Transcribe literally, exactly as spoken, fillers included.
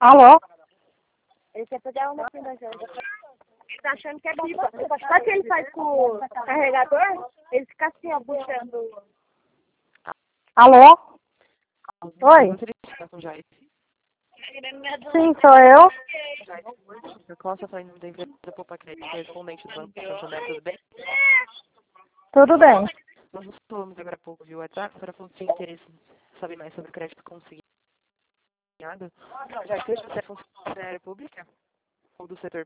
Alô? Ele quer pegar uma aqui da gente. Ele tá achando que é bom. Sabe o que ele faz com o carregador? Ele fica assim, ó, puxando. Alô? Oi? Gostaria de falar com o Joyce. Sim, sou eu. Joyce, eu Costa, falando da empresa Poupa Crédito, correspondente do Banco de Santander, tudo bem? Tudo bem. Nós nos falamos agora há pouco via WhatsApp, para falar se tem interesse em saber mais sobre crédito consignado. Joyce, você é funcionária pública ou do setor